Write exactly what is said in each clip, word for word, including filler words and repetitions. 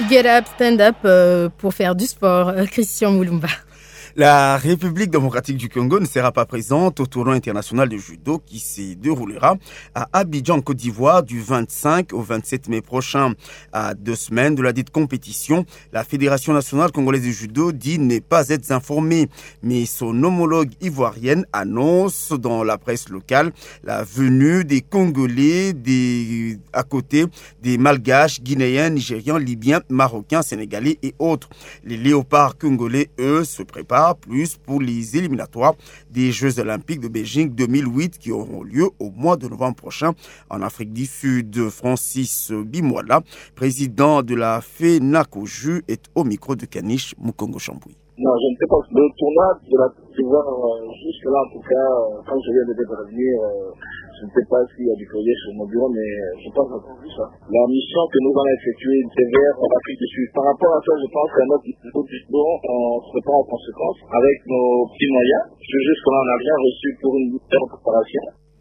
Get Up, Stand Up euh, pour faire du sport. Euh, Christian Moulumba. La République démocratique du Congo ne sera pas présente au tournoi international de judo qui se déroulera à Abidjan, Côte d'Ivoire, du vingt-cinq au vingt-sept mai prochain. À deux semaines de la dite compétition, la Fédération nationale congolaise de judo dit ne pas être informée, mais son homologue ivoirienne annonce dans la presse locale la venue des Congolais des, à côté des Malgaches, Guinéens, Nigérians, Libyens, Marocains, Sénégalais et autres. Les léopards congolais, eux, se préparent plus pour les éliminatoires des Jeux Olympiques de Beijing deux mille huit qui auront lieu au mois de novembre prochain en Afrique du Sud. Francis Bimwala, président de la FENACOJU, est au micro de Kanish Mukongo Chambouy. Non, je ne sais pas. Le tournoi de la Côte d'Ivoire, euh, jusque-là, en tout cas, euh, quand je viens de revenir, euh, je ne sais pas s'il y a du courrier sur mon bureau, mais je pense avoir vu ça. La mission que nous allons effectuer, c'est vers l'Afrique du Sud. Par rapport à ça, je pense qu'à notre niveau du sport, on se prend en conséquence avec nos petits moyens. Jusque-là, on n'a rien reçu pour une préparation.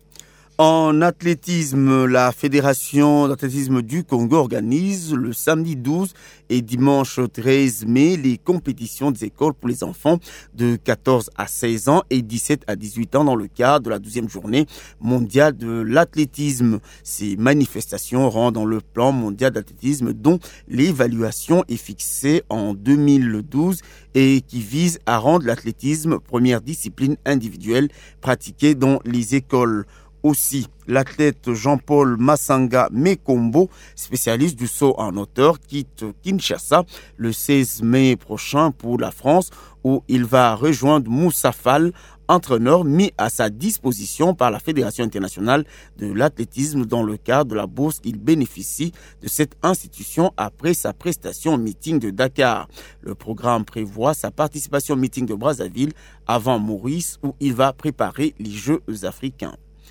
En athlétisme, la Fédération d'athlétisme du Congo organise le samedi douze et dimanche treize mai les compétitions des écoles pour les enfants de quatorze à seize ans et dix-sept à dix-huit ans dans le cadre de la douzième journée mondiale de l'athlétisme. Ces manifestations rentrent dans le plan mondial d'athlétisme dont l'évaluation est fixée en deux mille douze et qui vise à rendre l'athlétisme première discipline individuelle pratiquée dans les écoles. Aussi, l'athlète Jean-Paul Massanga Mekombo, spécialiste du saut en hauteur, quitte Kinshasa le seize mai prochain pour la France, où il va rejoindre Moussa Fall, entraîneur mis à sa disposition par la Fédération internationale de l'athlétisme dans le cadre de la bourse qu'il bénéficie de cette institution après sa prestation au meeting de Dakar. Le programme prévoit sa participation au meeting de Brazzaville avant Maurice, où il va préparer les Jeux africains.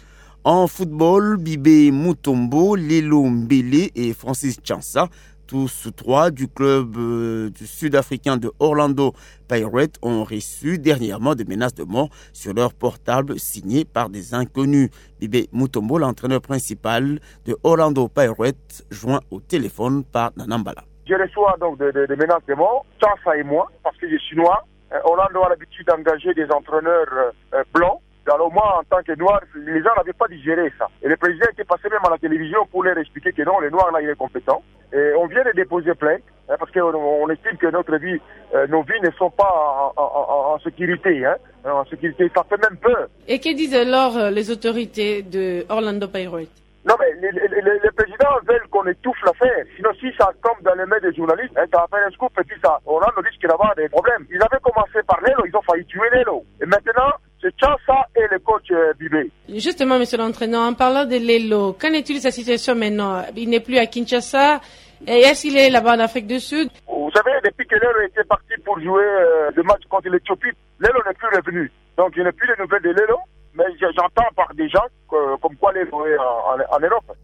En football, Bibé Mutombo, Lelo Mbele et Francis Chansa, tous trois du club euh, du sud-africain de Orlando Pirates, ont reçu dernièrement des menaces de mort sur leur portable signées par des inconnus. Bibé Mutombo, l'entraîneur principal de Orlando Pirates, joint au téléphone par Nanambala. Je reçois donc des de, de menaces de mort, Chansa et moi, parce que je suis noir. Euh, Orlando a l'habitude d'engager des entraîneurs euh, blancs. Alors moi, en tant que noir, les gens n'avaient pas digéré ça. Et le président était passé même à la télévision pour leur expliquer que non, le noir là, il est compétent. Et on vient de déposer plainte, hein, parce qu'on on estime que notre vie, euh, nos vies ne sont pas en, en, en sécurité, hein, en sécurité. Ça fait même peur. Et que disent alors euh, les autorités de Orlando Pirates? Non, mais les, les, les, les présidents veulent qu'on étouffe l'affaire. Sinon, si ça tombe dans les mains des journalistes, hein, ça va faire un scoop et puis ça, on a le risque d'avoir des problèmes. Ils avaient commencé par Lelo, ils ont failli tuer Lelo. Et maintenant, c'est Chansa et le coach euh, Bibé. Justement, monsieur l'entraîneur, en parlant de Lelo, qu'en est-il de sa situation maintenant? Il n'est plus à Kinshasa. Et est-ce qu'il est là-bas en Afrique du Sud? Vous savez, depuis que Lelo était parti pour jouer euh, le match contre l'Éthiopie, Lelo n'est plus revenu. Donc, je n'ai plus de nouvelles de Lelo. Mais j'entends par des gens que, comme quoi les jouer en, en, en Europe.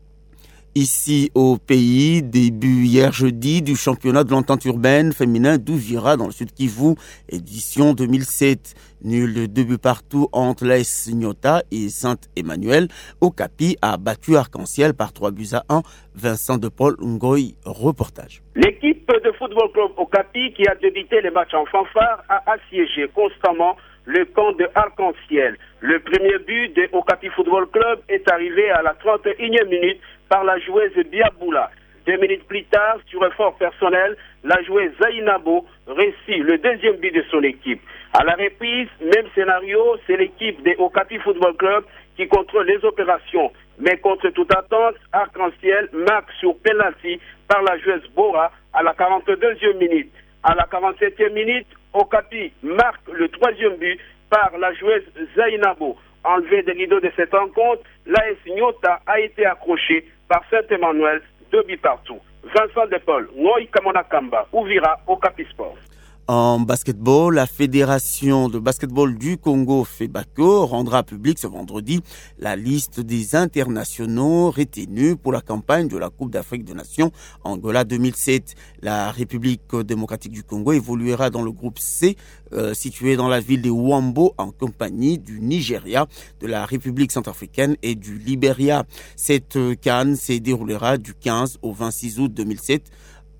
Ici au pays, début hier jeudi du championnat de l'entente urbaine féminin d'Ouvira dans le sud Kivu, édition deux mille sept. Nul de deux buts partout entre l'A S Nyota et Saint-Emmanuel. Okapi a battu Arc-en-Ciel par trois buts à un. Vincent de Paul Ngoy, reportage. L'équipe de football club Okapi qui a débuté les matchs en fanfare a assiégé constamment le camp de Arc-en-Ciel. Le premier but de Okapi Football Club est arrivé à la trente et unième minute par la joueuse Biaboula. Deux minutes plus tard, sur effort personnel, la joueuse Zainabo réussit le deuxième but de son équipe. À la reprise, même scénario, c'est l'équipe de Okapi Football Club qui contrôle les opérations. Mais contre toute attente, Arc-en-Ciel marque sur penalty par la joueuse Bora à la quarante-deuxième minute. À la quarante-septième minute, Okapi marque le troisième but par la joueuse Zainabo. Enlevé des rideaux de cette rencontre, l'A S Nyota a été accroché par Saint-Emmanuel, deux buts partout. Vincent Depol, Ngoy Kamonakamba, Ouvira, Okapi Sport. En basketball, la Fédération de basketball du Congo, FEBACO, rendra public ce vendredi la liste des internationaux retenus pour la campagne de la Coupe d'Afrique des Nations Angola deux mille sept. La République démocratique du Congo évoluera dans le groupe C, euh, situé dans la ville de Wambo, en compagnie du Nigeria, de la République centrafricaine et du Libéria. Cette CAN se déroulera du quinze au vingt-six août deux mille sept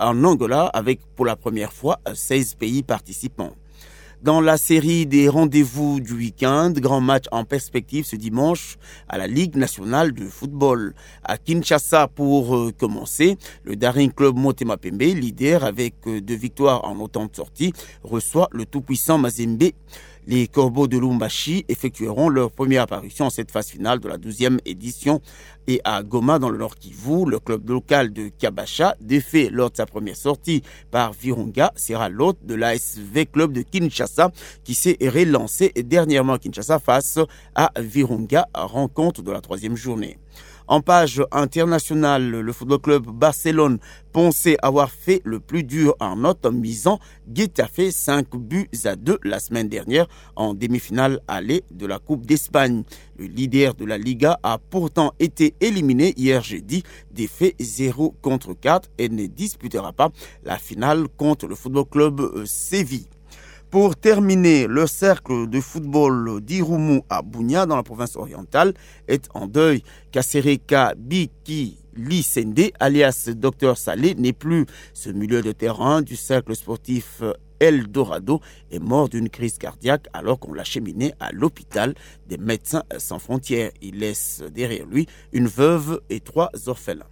en Angola avec pour la première fois seize pays participants. Dans la série des rendez-vous du week-end, grand match en perspective ce dimanche à la Ligue nationale de football. À Kinshasa pour euh, commencer, le Daring Club Motema Pembe, leader avec euh, deux victoires en autant de sorties, reçoit le tout-puissant Mazembe. Les Corbeaux de Lumbashi effectueront leur première apparition en cette phase finale de la douzième édition. Et à Goma, dans le Nord Kivu, le club local de Kabasha, défait lors de sa première sortie par Virunga, sera l'hôte de l'A S V Club de Kinshasa qui s'est relancé dernièrement à Kinshasa face à Virunga, rencontre de la troisième journée. En page internationale, le football club Barcelone pensait avoir fait le plus dur en note en misant Getafe cinq buts à deux la semaine dernière en demi-finale aller de la Coupe d'Espagne. Le leader de la Liga a pourtant été éliminé hier jeudi, défait zéro contre quatre et ne disputera pas la finale contre le football club Séville. Pour terminer, le cercle de football d'Irumu à Bunia, dans la province orientale, est en deuil. Kasereka Biki Lisende, alias Docteur Salé, n'est plus. Ce milieu de terrain du cercle sportif El Dorado est mort d'une crise cardiaque alors qu'on l'a cheminé à l'hôpital des Médecins sans frontières. Il laisse derrière lui une veuve et trois orphelins.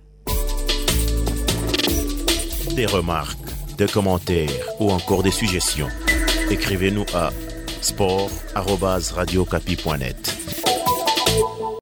Des remarques, des commentaires ou encore des suggestions. Écrivez-nous à sport arobase radio okapi point net.